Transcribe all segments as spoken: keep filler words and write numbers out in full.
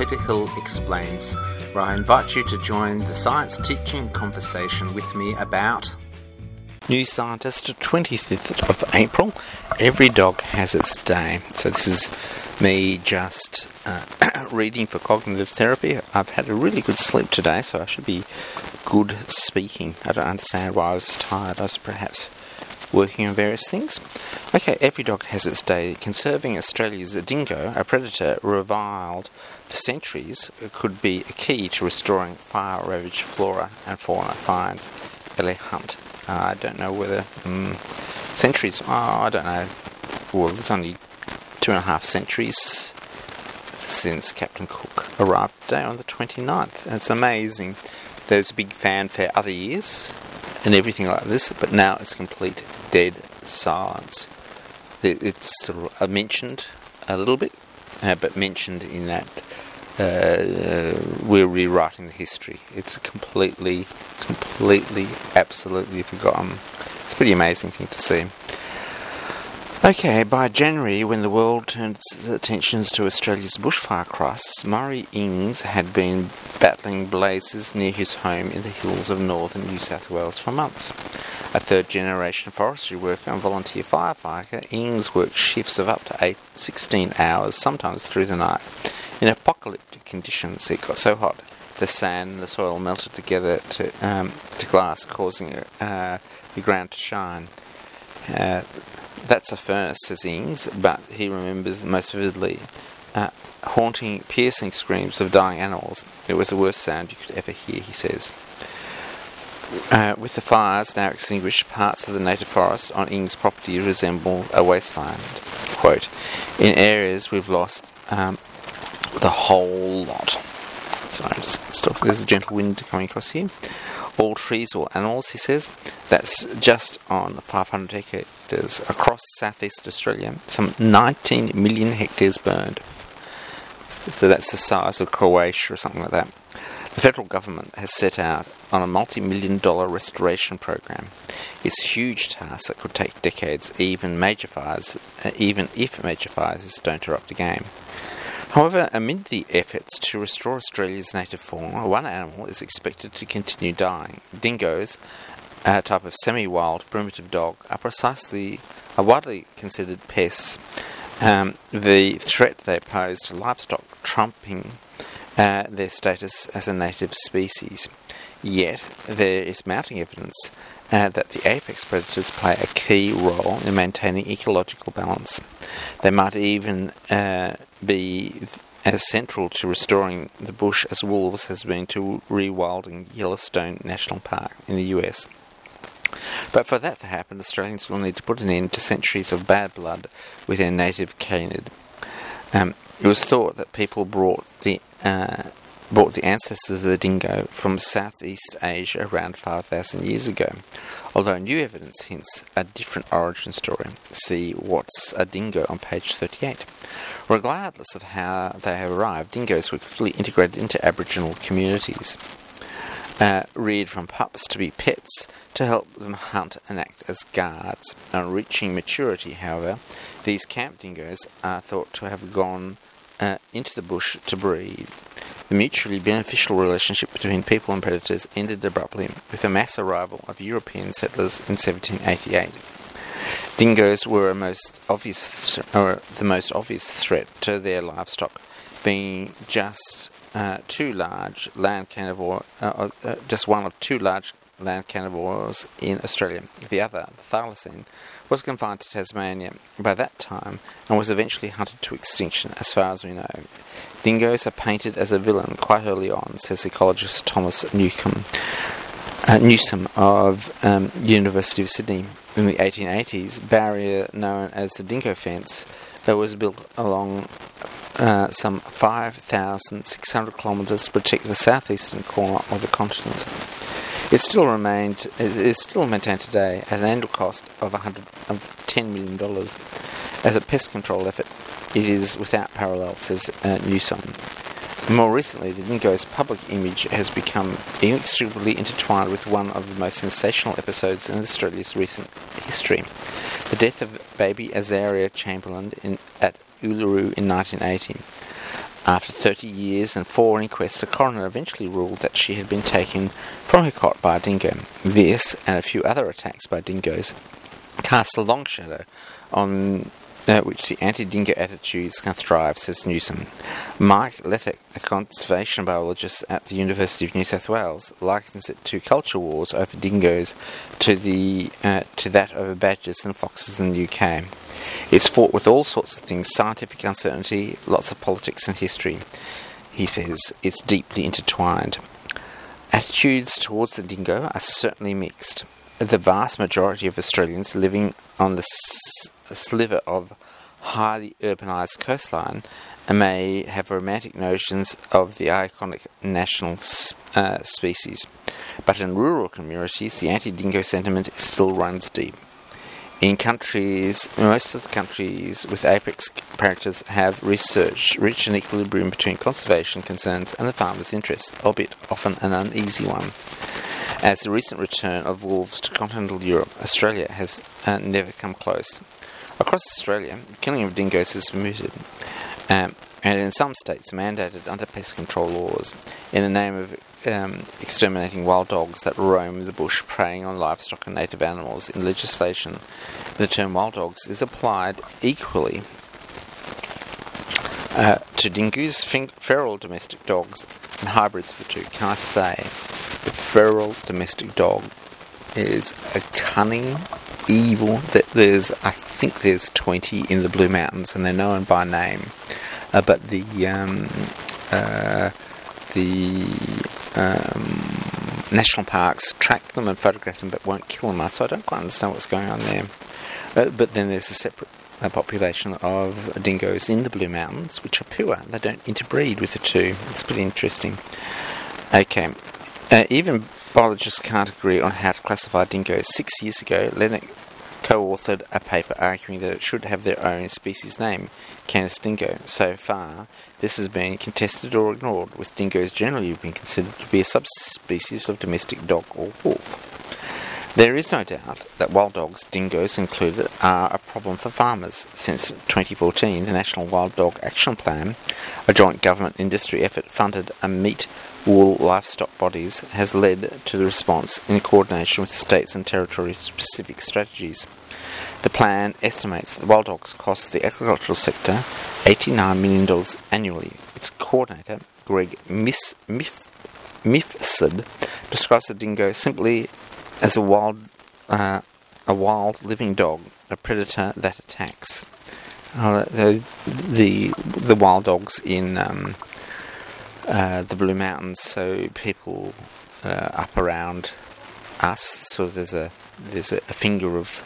Peter Hill Explains, where I invite you to join the science teaching conversation with me about New Scientist, twenty-fifth of April. Every dog has its day. So this is me just uh, reading for cognitive therapy. I've had a really good sleep today, so I should be good speaking. I don't understand why I was tired. I was perhaps working on various things. Okay, every dog has its day. Conserving Australia's dingo, a predator reviled for centuries, could be a key to restoring fire-ravaged flora and fauna, finds Ellie Hunt. Uh, I don't know whether... Um, centuries... Oh, I don't know. Well, there's only two and a half centuries since Captain Cook arrived today on the twenty-ninth. And it's amazing. There's a big fanfare other years and everything like this, but now it's complete dead silence. It's sort of mentioned a little bit, uh, but mentioned in that uh, we're rewriting the history. It's completely, completely, absolutely forgotten. It's a pretty amazing thing to see. Okay, by January, when the world turned its attentions to Australia's bushfire crisis, Murray Ings had been battling blazes near his home in the hills of northern New South Wales for months. A third-generation forestry worker and volunteer firefighter, Ings worked shifts of up to eight, sixteen hours, sometimes through the night. In apocalyptic conditions, it got so hot the sand and the soil melted together to um, to glass, causing uh, the ground to shine. Uh, That's a furnace, says Ings, but he remembers most vividly uh, haunting, piercing screams of dying animals. It was the worst sound you could ever hear, he says. Uh, with the fires now extinguished, parts of the native forest on Ings' property resemble a wasteland. Quote, in areas we've lost um, the whole lot. Sorry, just stop. There's a gentle wind coming across here. All trees, all animals, he says. That's just on five hundred hectares across southeast Australia. Some nineteen million hectares burned. So that's the size of Croatia or something like that. The federal government has set out on a multi-million dollar restoration program. It's a huge task that could take decades, even major fires, uh, even if major fires don't erupt again. However, amid the efforts to restore Australia's native fauna, one animal is expected to continue dying. Dingoes, a type of semi-wild primitive dog, are precisely are widely considered pests. Um, the threat they pose to livestock trumping uh, their status as a native species. Yet, there is mounting evidence uh, that the apex predators play a key role in maintaining ecological balance. They might even uh, be as central to restoring the bush as wolves has been to rewilding Yellowstone National Park in the U S. But for that to happen, Australians will need to put an end to centuries of bad blood with their native canid. Um, it was thought that people brought the uh, brought the ancestors of the dingo from Southeast Asia around five thousand years ago, although new evidence hints a different origin story. See What's a Dingo on page thirty-eight. Regardless of how they arrived, dingoes were fully integrated into Aboriginal communities, uh, reared from pups to be pets to help them hunt and act as guards. On reaching maturity, however, these camp dingoes are thought to have gone uh, into the bush to breed. The mutually beneficial relationship between people and predators ended abruptly with the mass arrival of European settlers in seventeen eighty-eight. Dingoes were a most obvious, th- or the most obvious threat to their livestock, being just uh, two large land carnivore, uh, uh, just one of two large land carnivores in Australia. The other, the thylacine, was confined to Tasmania by that time and was eventually hunted to extinction, as far as we know. Dingoes are painted as a villain quite early on, says ecologist Thomas Newcomb, uh, Newsom of um, University of Sydney. In the eighteen eighties, barrier known as the Dingo Fence uh, was built along uh, some five thousand six hundred kilometres to protect the southeastern corner of the continent. It still remained is still maintained today at an annual cost of one hundred of ten million dollars. As a pest control effort, it is without parallel, says uh, Newsom. More recently, the dingo's public image has become inextricably intertwined with one of the most sensational episodes in Australia's recent history. The death of baby Azaria Chamberlain in, at Uluru in nineteen eighty. After thirty years and four inquests, the coroner eventually ruled that she had been taken from her cot by a dingo. This, and a few other attacks by dingoes, casts a long shadow on uh, which the anti-dingo attitudes can thrive, says Newsom. Mike Lethek, a conservation biologist at the University of New South Wales, likens it to culture wars over dingoes to the uh, to that over badgers and foxes in the U K. It's fought with all sorts of things, scientific uncertainty, lots of politics and history. He says it's deeply intertwined. Attitudes towards the dingo are certainly mixed. The vast majority of Australians living on the s- sliver of highly urbanised coastline may have romantic notions of the iconic national uh, species. But in rural communities, the anti-dingo sentiment still runs deep. In countries, most of the countries with apex predators have research reached an equilibrium between conservation concerns and the farmer's interests, albeit often an uneasy one. As the recent return of wolves to continental Europe, Australia has uh, never come close. Across Australia, killing of dingoes is permitted, um, and in some states mandated under pest control laws, in the name of um, exterminating wild dogs that roam the bush preying on livestock and native animals. In legislation, the term wild dogs is applied equally uh, to dingoes, fin- feral domestic dogs, and hybrids of the two. Can I say, the feral domestic dog is a cunning, evil, that there's, I think there's twenty in the Blue Mountains, and they're known by name. Uh, but the um, uh, the um, national parks track them and photograph them, but won't kill them. So I don't quite understand what's going on there. Uh, but then there's a separate uh, population of dingoes in the Blue Mountains, which are pure. They don't interbreed with the two. It's pretty interesting. Okay, uh, even biologists can't agree on how to classify dingoes. Six years ago, Lennox co-authored a paper arguing that it should have their own species name, Canis dingo. So far, this has been contested or ignored, with dingoes generally being considered to be a subspecies of domestic dog or wolf. There is no doubt that wild dogs, dingoes included, are a problem for farmers. Since twenty fourteen, the National Wild Dog Action Plan, a joint government-industry effort funded a meat wool livestock bodies, has led to the response in coordination with states and territory-specific strategies. The plan estimates that wild dogs cost the agricultural sector eighty-nine million dollars annually. Its coordinator, Greg Mis- Mif- Mifsud, describes the dingo simply as a wild, uh, a wild living dog, a predator that attacks. Uh, the, the the wild dogs in um, uh, the Blue Mountains, so people uh, up around us. So there's a there's a, a finger of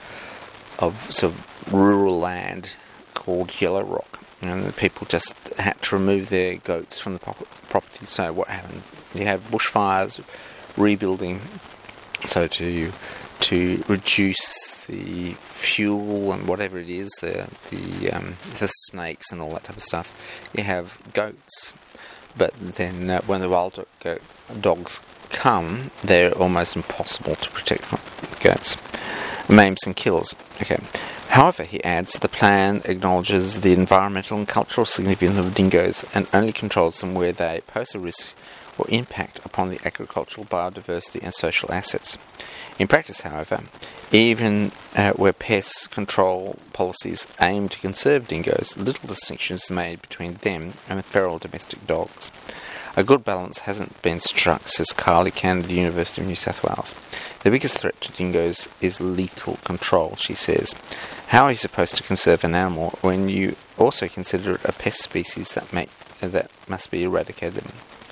of sort of rural land called Yellow Rock, and the people just had to remove their goats from the property. So what happened? You have bushfires, rebuilding. So to to reduce the fuel and whatever it is, the the um, the snakes and all that type of stuff, you have goats. But then uh, when the wild go- dogs come, they're almost impossible to protect from goats. Maims and kills. Okay. However, he adds, the plan acknowledges the environmental and cultural significance of dingoes and only controls them where they pose a risk or impact upon the agricultural biodiversity and social assets. In practice, however, even uh, where pest control policies aim to conserve dingoes, little distinction is made between them and the feral domestic dogs. A good balance hasn't been struck, says Kylie Cannon of the University of New South Wales. The biggest threat to dingoes is lethal control, she says. How are you supposed to conserve an animal when you also consider it a pest species that, may, uh, that must be eradicated?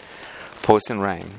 Poison rain.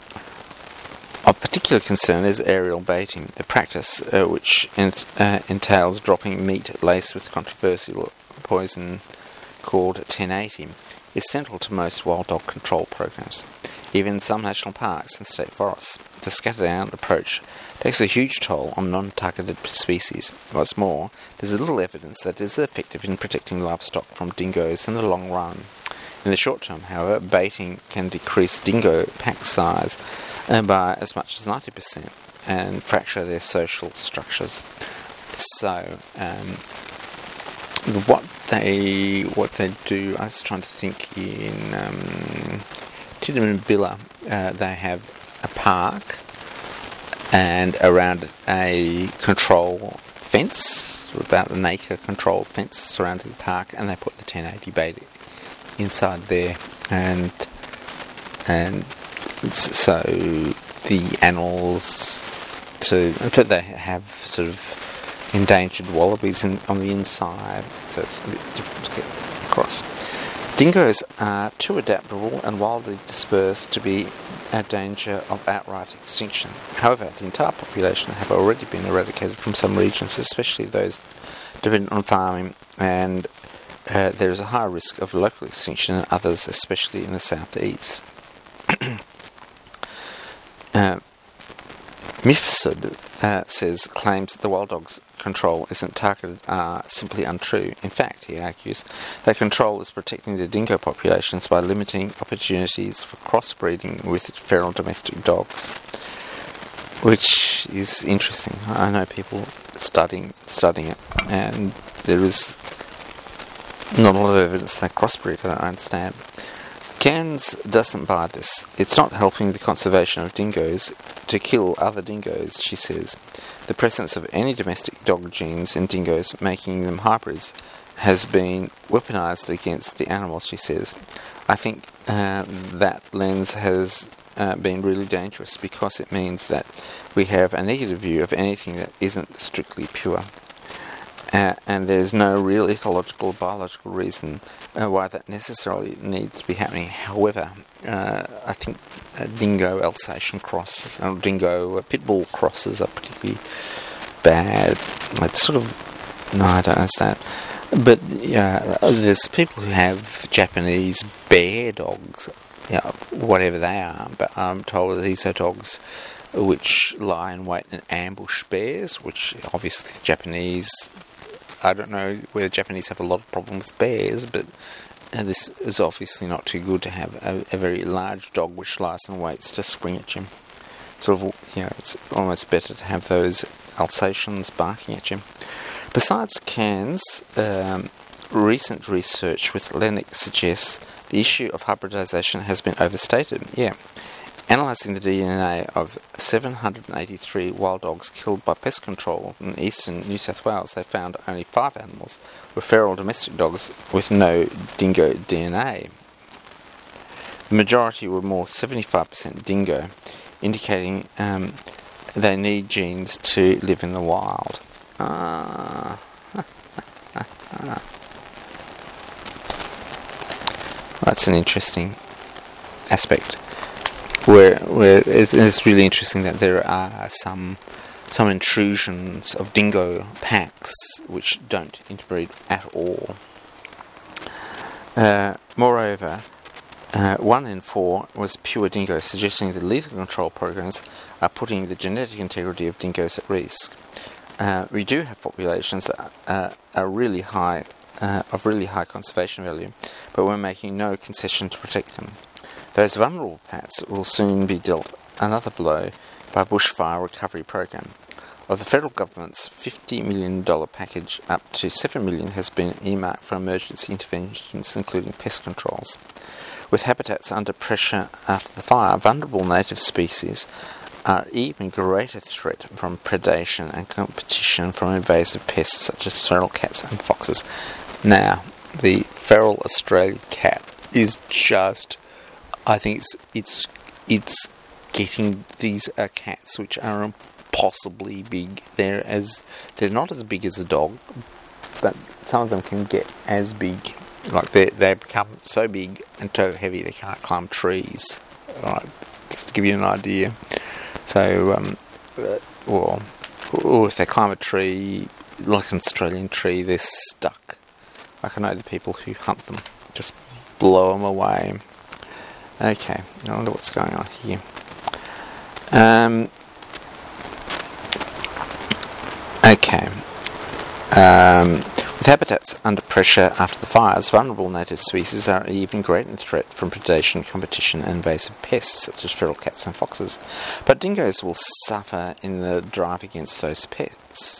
Of particular concern is aerial baiting, a practice uh, which ent- uh, entails dropping meat laced with controversial poison called ten eighty, is central to most wild dog control programs. Even in some national parks and state forests, the scatterdown approach takes a huge toll on non-targeted species. What's more, there's little evidence that it is effective in protecting livestock from dingoes in the long run. In the short term, however, baiting can decrease dingo pack size uh, by as much as ninety percent and fracture their social structures. So, um, what they what they do, I was trying to think in um, Tidbinbilla, uh, they have a park and around a control fence, about an acre control fence surrounding the park, and they put the ten eighty bait inside there, and and so the animals, to they have sort of endangered wallabies in, on the inside, so it's a bit difficult to get across. Dingoes are too adaptable and wildly dispersed to be a danger of outright extinction. However, the entire population have already been eradicated from some regions, especially those dependent on farming, and uh, there is a high risk of local extinction in others, especially in the southeast. uh, Mifsud uh, says claims that the wild dogs control isn't targeted are simply untrue. In fact, he argues, that control is protecting the dingo populations by limiting opportunities for crossbreeding with feral domestic dogs, which is interesting. I know people studying studying it, and there is not a lot of evidence they crossbreed. I don't understand. Cairns doesn't buy this. It's not helping the conservation of dingoes to kill other dingoes, she says. The presence of any domestic dog genes in dingoes, making them hybrids, has been weaponized against the animals, she says. I think uh, that lens has uh, been really dangerous because it means that we have a negative view of anything that isn't strictly pure. Uh, and there's no real ecological, biological reason uh, why that necessarily needs to be happening. However, uh, I think uh, dingo Alsatian cross, or dingo uh, pit bull crosses are particularly bad. It's sort of, no, I don't understand. But yeah, there's people who have Japanese bear dogs, you know, whatever they are. But I'm told that these are dogs which lie in wait and ambush bears, which obviously the Japanese. I don't know whether Japanese have a lot of problems with bears, but uh, this is obviously not too good to have a, a very large dog which lies and waits to spring at you. Sort of, you know, it's almost better to have those Alsatians barking at you. Besides Cairns, um, recent research with Lennox suggests the issue of hybridization has been overstated. Yeah. Analysing the D N A of seven hundred eighty-three wild dogs killed by pest control in eastern New South Wales, they found only five animals were feral domestic dogs with no dingo D N A. The majority were more seventy-five percent dingo, indicating um, they need genes to live in the wild. Ah. That's an interesting aspect. Where, where it's, it's really interesting that there are some some intrusions of dingo packs which don't interbreed at all. Uh, moreover, uh, one in four was pure dingo, suggesting that lethal control programs are putting the genetic integrity of dingoes at risk. Uh, we do have populations that uh, are really high, uh, of really high conservation value, but we're making no concession to protect them. Those vulnerable pats will soon be dealt another blow by bushfire recovery program. Of the federal government's fifty million dollars package, up to seven million dollars has been earmarked for emergency interventions, including pest controls. With habitats under pressure after the fire, vulnerable native species are even greater threat from predation and competition from invasive pests such as feral cats and foxes. Now, the feral Australian cat is just... I think it's it's it's getting these uh, cats which are impossibly big. They're as they're not as big as a dog, but some of them can get as big. Like they they become so big and so heavy they can't climb trees. Right, just to give you an idea. So, um, uh, well, or if they climb a tree, like an Australian tree, they're stuck. Like I know the people who hunt them, just blow them away. Okay, I wonder what's going on here. Um, okay. Um, with habitats under pressure after the fires, vulnerable native species are even greater threat from predation, competition, and invasive pests such as feral cats and foxes. But dingoes will suffer in the drive against those pests.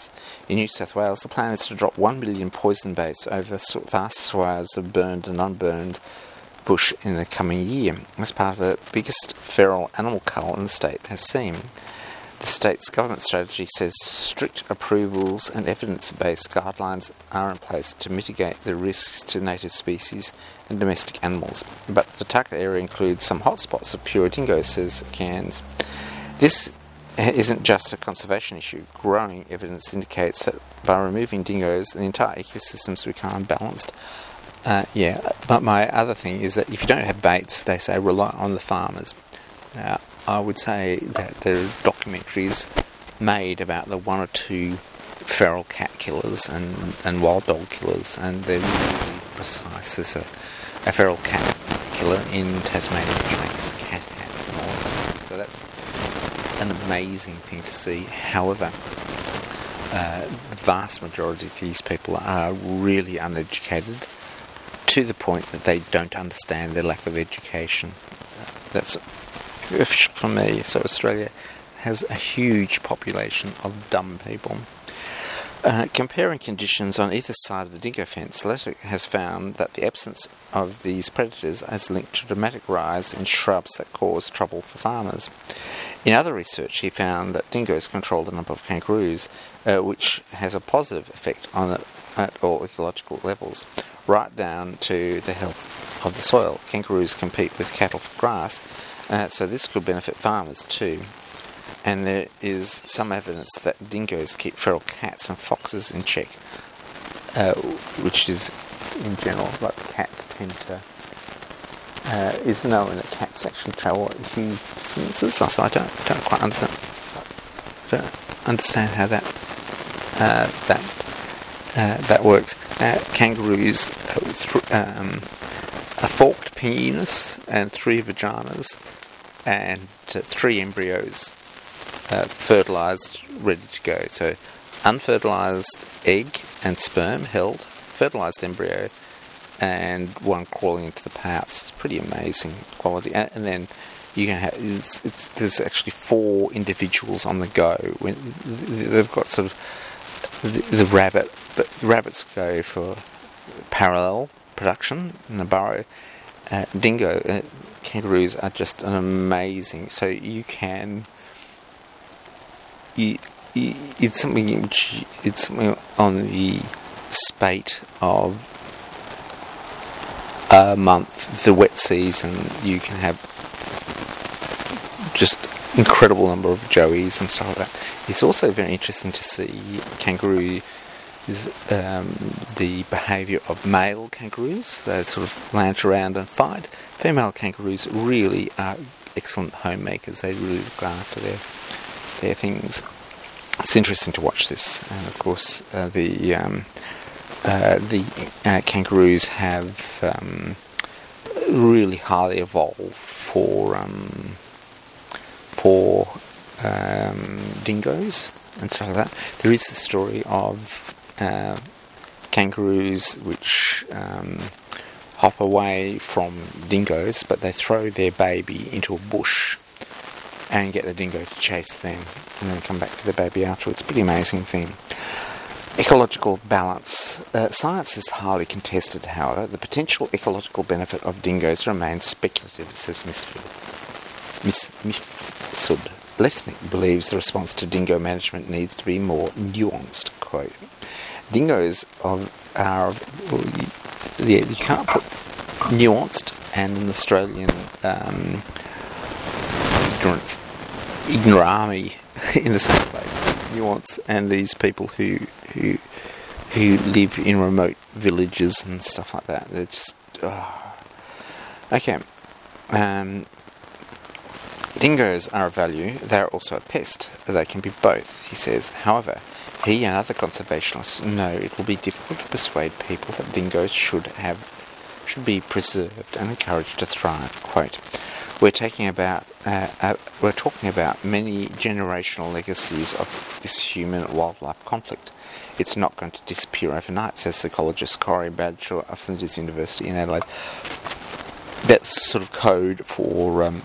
In New South Wales, the plan is to drop one million poison baits over vast swathes of burned and unburned bush in the coming year, as part of the biggest feral animal cull in the state has seen. The state's government strategy says strict approvals and evidence-based guidelines are in place to mitigate the risks to native species and domestic animals, but the target area includes some hotspots of pure dingo, says Cairns. This isn't just a conservation issue. Growing evidence indicates that by removing dingoes, the entire ecosystems become unbalanced. Uh, yeah, but my other thing is that if you don't have baits, they say rely on the farmers. Now, I would say that there are documentaries made about the one or two feral cat killers and, and wild dog killers, and they're really precise. There's a, a feral cat killer in Tasmania which makes cat hats and all that. So that's an amazing thing to see. However, uh, the vast majority of these people are really uneducated, to the point that they don't understand their lack of education. Uh, that's official from me. So Australia has a huge population of dumb people. Uh, comparing conditions on either side of the dingo fence, the letter has found that the absence of these predators is linked to a dramatic rise in shrubs that cause trouble for farmers. In other research, he found that dingoes control the number of kangaroos, uh, which has a positive effect on it at all ecological levels, right down to the health of the soil. Kangaroos compete with cattle for grass, uh, so this could benefit farmers too. And there is some evidence that dingoes keep feral cats and foxes in check, uh, which is, in general, like cats tend to... Uh, is known that cats actually travel huge distances, so I don't don't quite understand don't understand how that uh, that uh, that works. Uh, kangaroos uh, th- um, a forked penis and three vaginas and uh, three embryos uh, fertilised, ready to go. So unfertilised egg and sperm held, fertilised embryo, and one crawling into the pouch. It's pretty amazing quality. And, and then you can have it's, it's, there's actually four individuals on the go. When they've got sort of the, the rabbit, but the rabbits go for parallel production in the burrow. Uh, dingo uh, kangaroos are just an amazing. So you can you, you it's something which it's something on the spate of a month, the wet season. You can have just incredible number of joeys and stuff like that. It's also very interesting to see kangaroo is um, the behaviour of male kangaroos. They sort of lounge around and fight. Female kangaroos really are excellent homemakers. They really look after their their things. It's interesting to watch this, and of course uh, the um, uh, the uh, kangaroos have um, really highly evolved for um, for um, dingoes and stuff like that. There is the story of Uh, kangaroos which um, hop away from dingoes, but they throw their baby into a bush and get the dingo to chase them and then come back to the baby afterwards. Pretty amazing thing. Ecological balance. Uh, science is highly contested, however. The potential ecological benefit of dingoes remains speculative, says Miss Miss Mifsud. Lethnick believes the response to dingo management needs to be more nuanced. Quote, dingoes of are, well, you, yeah, you can't put nuanced and an Australian um, ignorant ignorami in the same place. Nuance and these people who who who live in remote villages and stuff like that. They're just oh. Okay. Um, dingoes are a value. They are also a pest. They can be both, he says. However, he and other conservationists know it will be difficult to persuade people that dingoes should have, should be preserved and encouraged to thrive. Quote, we're taking about, uh, uh, we're talking about many generational legacies of this human-wildlife conflict. It's not going to disappear overnight, says ecologist Corey Bradshaw of Flinders University in Adelaide. That's sort of code for um,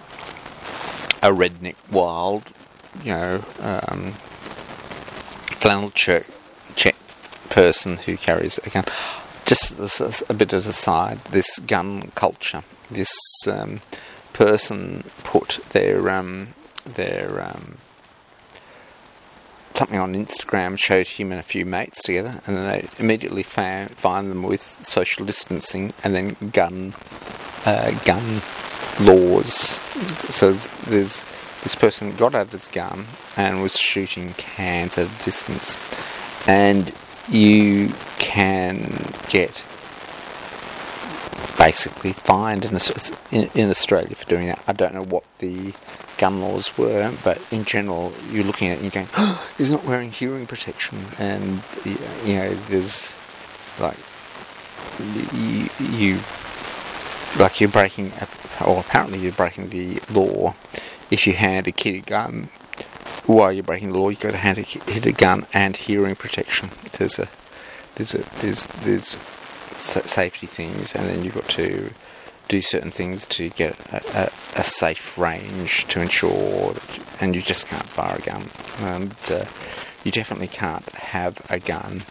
a redneck wild, you know, um, flannel shirt Czech person who carries a gun. Just as a bit as a side, this gun culture. This um, person put their um, their um, something on Instagram, showed him and a few mates together, and then they immediately found, find them with social distancing and then gun uh, gun laws. So there's this person got out his gun and was shooting cans at a distance, and you can get basically fined in, in, in Australia for doing that. I don't know what the gun laws were, but in general, you're looking at it and you're going, oh, he's not wearing hearing protection, and you know, there's like you, you like you're breaking, or apparently you're breaking the law if you hand a kid a gun. While you're breaking the law, you've got to hand a kid a gun and hearing protection. There's a there's a there's there's safety things, and then you've got to do certain things to get a, a, a safe range to ensure that you, and you just can't fire a gun, and uh, you definitely can't have a gun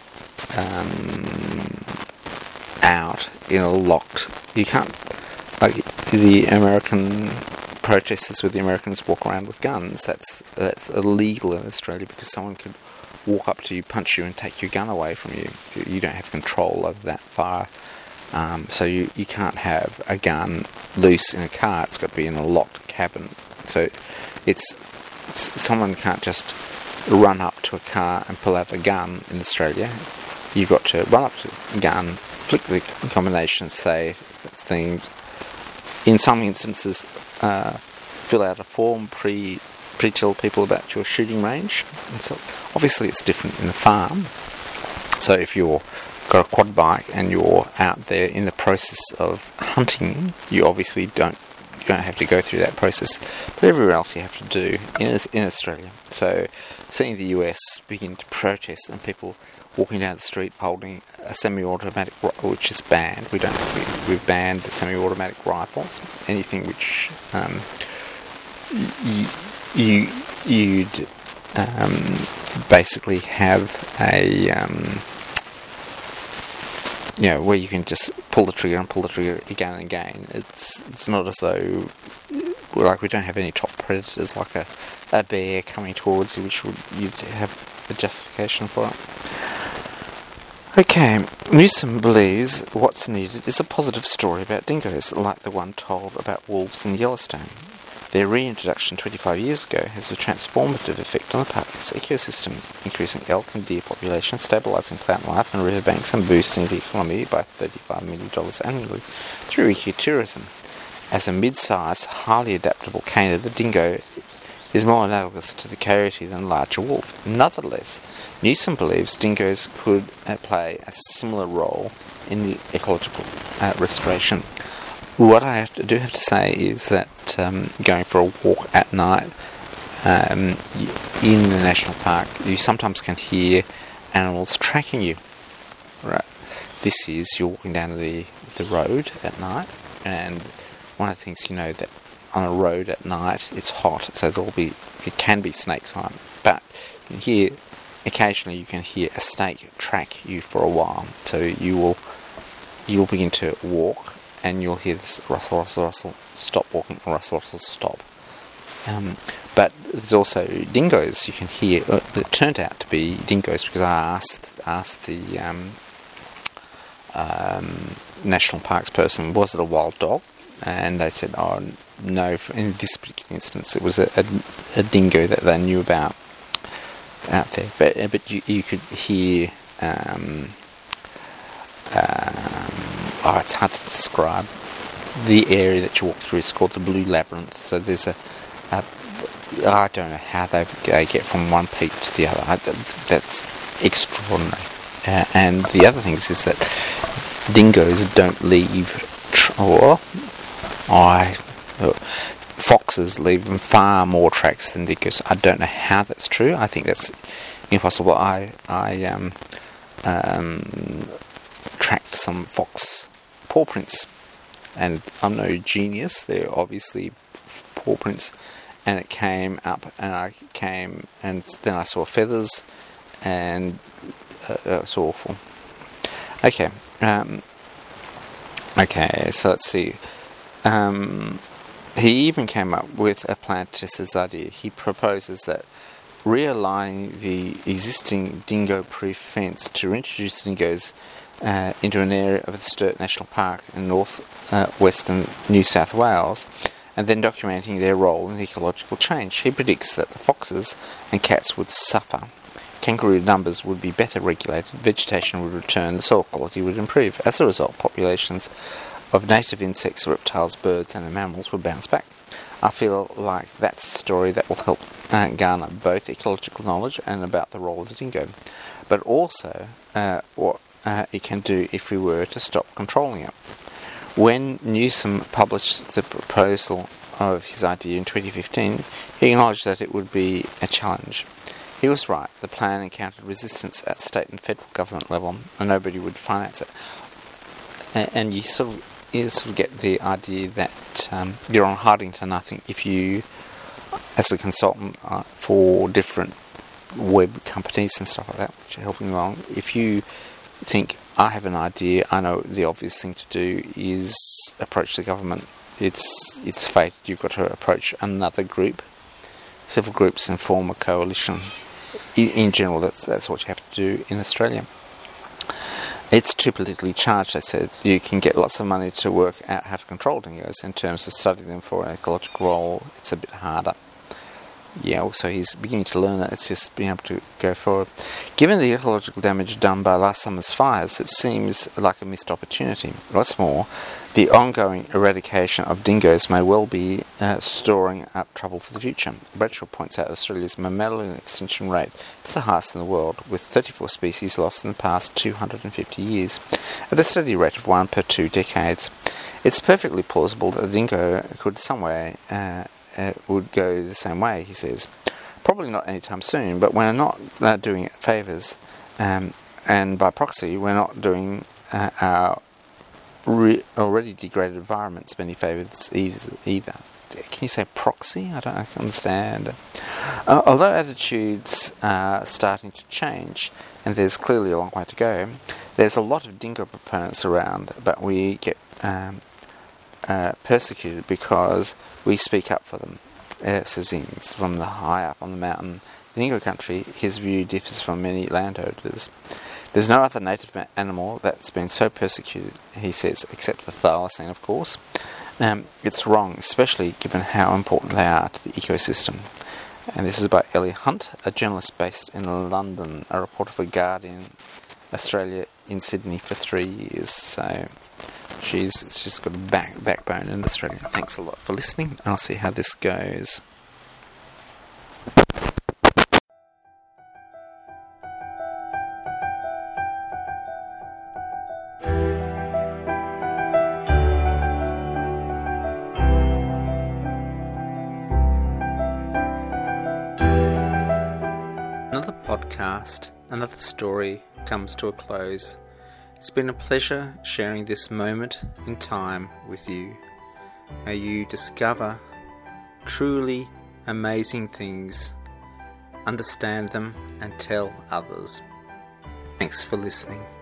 um, out in a locked. You can't, like the American protesters with the Americans walk around with guns. That's that's illegal in Australia because someone could walk up to you, punch you, and take your gun away from you. You don't have control over that fire. Um, so you, you can't have a gun loose in a car. It's got to be in a locked cabin. So it's, it's someone can't just run up to a car and pull out a gun in Australia. You've got to run up to a gun, flick the combination, say thing. In some instances, uh, fill out a form, pre pre-tell people about your shooting range. And so obviously it's different in a farm. So if you're got a quad bike and you're out there in the process of hunting, you obviously don't you don't have to go through that process, but everywhere else you have to do in in Australia. So seeing the U S begin to protest and people walking down the street holding a semi-automatic, which is banned. We don't we, we've banned semi-automatic rifles. Anything which um, you, you you'd um, basically have a um, you know, where you can just pull the trigger and pull the trigger again and again. It's it's not as though, like, we don't have any top predators like a, a bear coming towards you, which would you'd have a justification for it. Okay, Newsom believes what's needed is a positive story about dingoes, like the one told about wolves in Yellowstone. Their reintroduction twenty-five years ago has a transformative effect on the park's ecosystem, increasing elk and deer populations, stabilising plant life and riverbanks, and boosting the economy by thirty-five million dollars annually through ecotourism. As a mid-sized, highly adaptable canine, the dingo is more analogous to the coyote than a larger wolf. Nonetheless, Newsom believes dingoes could uh, play a similar role in the ecological uh, restoration. What I have to, do have to say is that um, going for a walk at night um, in the national park, you sometimes can hear animals tracking you. Right, this is you're walking down the the road at night, and one of the things you know that on a road at night it's hot, so there'll be it can be snakes on it, but you can hear occasionally you can hear a snake track you for a while, so you will you'll begin to walk. And you'll hear this rustle, rustle, rustle, stop walking, rustle, rustle, stop. Um, but there's also dingoes you can hear. Uh, but it turned out to be dingoes because I asked asked the um, um, national parks person, was it a wild dog? And they said, oh no. In this particular instance, it was a, a, a dingo that they knew about out there. But but you you could hear. Um, um, Oh, it's hard to describe. The area that you walk through is called the Blue Labyrinth. So there's a, a I don't know how they, they get from one peak to the other. I, that's extraordinary. Uh, and the other thing is, is that dingoes don't leave, tr- or I, uh, foxes leave them far more tracks than dingoes. I don't know how that's true. I think that's impossible. I I um um tracked some fox paw prints, and I'm no genius, they're obviously paw prints, and it came up and I came and then I saw feathers and uh, it's awful. Okay, um, okay, so let's see. Um, he even came up with a plan to test his idea. He proposes that realigning the existing dingo-proof fence to reintroduce dingoes uh, into an area of the Sturt National Park in north-western uh, New South Wales, and then documenting their role in the ecological change. He predicts that the foxes and cats would suffer. Kangaroo numbers would be better regulated, vegetation would return, the soil quality would improve. As a result, populations of native insects, reptiles, birds and mammals would bounce back. I feel like that's a story that will help uh, garner both ecological knowledge and about the role of the dingo, but also uh, what uh, it can do if we were to stop controlling it. When Newsom published the proposal of his idea in twenty fifteen, he acknowledged that it would be a challenge. He was right. The plan encountered resistance at state and federal government level, and nobody would finance it. And you sort of, you sort of get the idea that um, you're on hiding to nothing if you, as a consultant uh, for different web companies and stuff like that, which are helping along, if you think, I have an idea, I know the obvious thing to do is approach the government, it's it's fate. You've got to approach another group, several groups, and form a coalition. In, in general, that's, that's what you have to do in Australia. It's too politically charged, I said. You can get lots of money to work out how to control dingoes. In terms of studying them for an ecological role, it's a bit harder. Yeah, also he's beginning to learn it. It's just being able to go forward. Given the ecological damage done by last summer's fires, it seems like a missed opportunity. What's more, the ongoing eradication of dingoes may well be uh, storing up trouble for the future. Bradshaw points out Australia's mammalian extinction rate is the highest in the world, with thirty-four species lost in the past two hundred fifty years, at a steady rate of one per two decades. It's perfectly plausible that the dingo could some way uh, uh, would go the same way, he says. Probably not anytime soon, but we're not uh, doing it favours, um, and by proxy, we're not doing uh, our Re- already degraded environments many favours either. Can you say proxy? I don't understand. Uh, although attitudes are starting to change, and there's clearly a long way to go, there's a lot of dingo proponents around, but we get um, uh, persecuted because we speak up for them, uh, says Ings, from the high up on the mountain. In dingo country, his view differs from many landowners. There's no other native animal that's been so persecuted, he says, except the thylacine, of course. Um, it's wrong, especially given how important they are to the ecosystem. And this is by Ellie Hunt, a journalist based in London, a reporter for Guardian Australia in Sydney for three years. So she's she's got a back, backbone in Australia. Thanks a lot for listening, and I'll see how this goes. Another podcast, another story comes to a close. It's been a pleasure sharing this moment in time with you. May you discover truly amazing things, understand them, and tell others. Thanks for listening.